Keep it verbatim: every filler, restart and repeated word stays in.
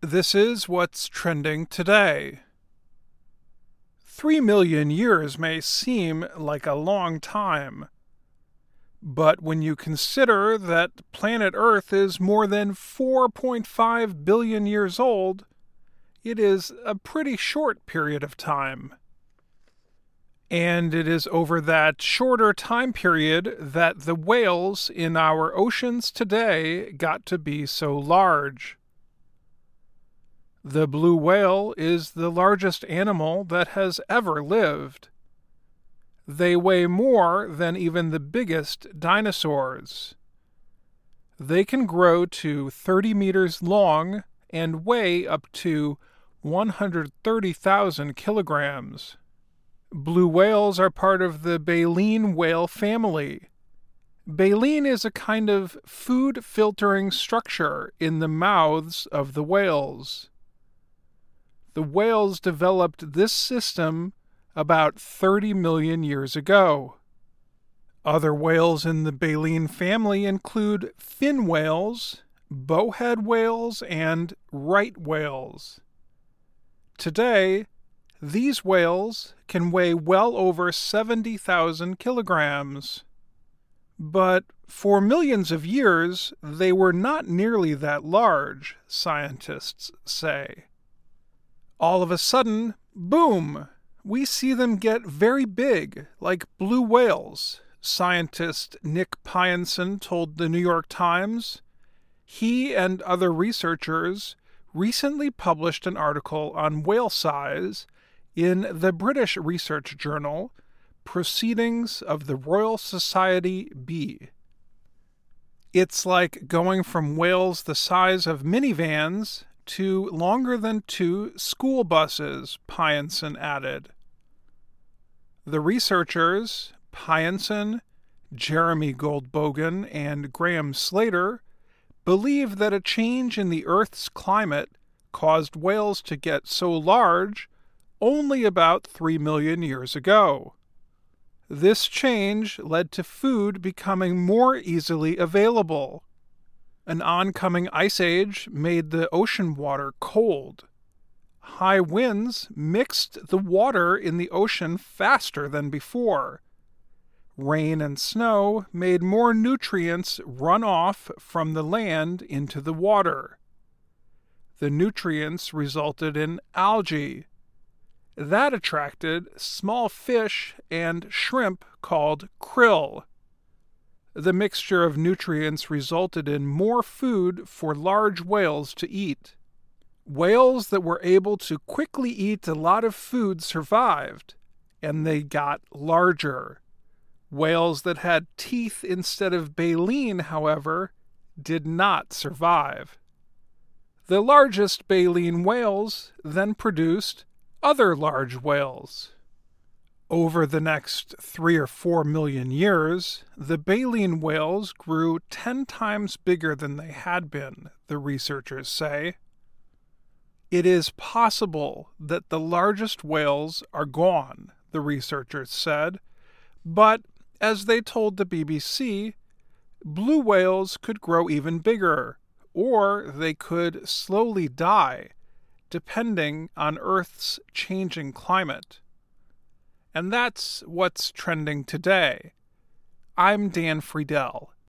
This is what's trending today. Three million years may seem like a long time, but when you consider that planet Earth is more than four point five billion years old, it is a pretty short period of time. And it is over that shorter time period that the whales in our oceans today got to be so large. The blue whale is the largest animal that has ever lived. They weigh more than even the biggest dinosaurs. They can grow to thirty meters long and weigh up to one hundred thirty thousand kilograms. Blue whales are part of the baleen whale family. Baleen is a kind of food-filtering structure in the mouths of the whales. The whales developed this system about thirty million years ago. Other whales in the baleen family include fin whales, bowhead whales, and right whales. Today, these whales can weigh well over seventy thousand kilograms. But for millions of years, they were not nearly that large, scientists say. All of a sudden, boom, we see them get very big, like blue whales, scientist Nick Pienson told the New York Times. He and other researchers recently published an article on whale size in the British research journal Proceedings of the Royal Society B. It's like going from whales the size of minivans to longer than two school buses, Pienson added. The researchers, Pienson, Jeremy Goldbogen, and Graham Slater, believe that a change in the Earth's climate caused whales to get so large only about three million years ago. This change led to food becoming more easily available. An oncoming ice age made the ocean water cold. High winds mixed the water in the ocean faster than before. Rain and snow made more nutrients run off from the land into the water. The nutrients resulted in algae. That attracted small fish and shrimp called krill. The mixture of nutrients resulted in more food for large whales to eat. Whales that were able to quickly eat a lot of food survived, and they got larger. Whales that had teeth instead of baleen, however, did not survive. The largest baleen whales then produced other large whales. Over the next three or four million years, the baleen whales grew ten times bigger than they had been, the researchers say. It is possible that the largest whales are gone, the researchers said, but, as they told the B B C, blue whales could grow even bigger, or they could slowly die, depending on Earth's changing climate. And that's what's trending today. I'm Dan Friedel.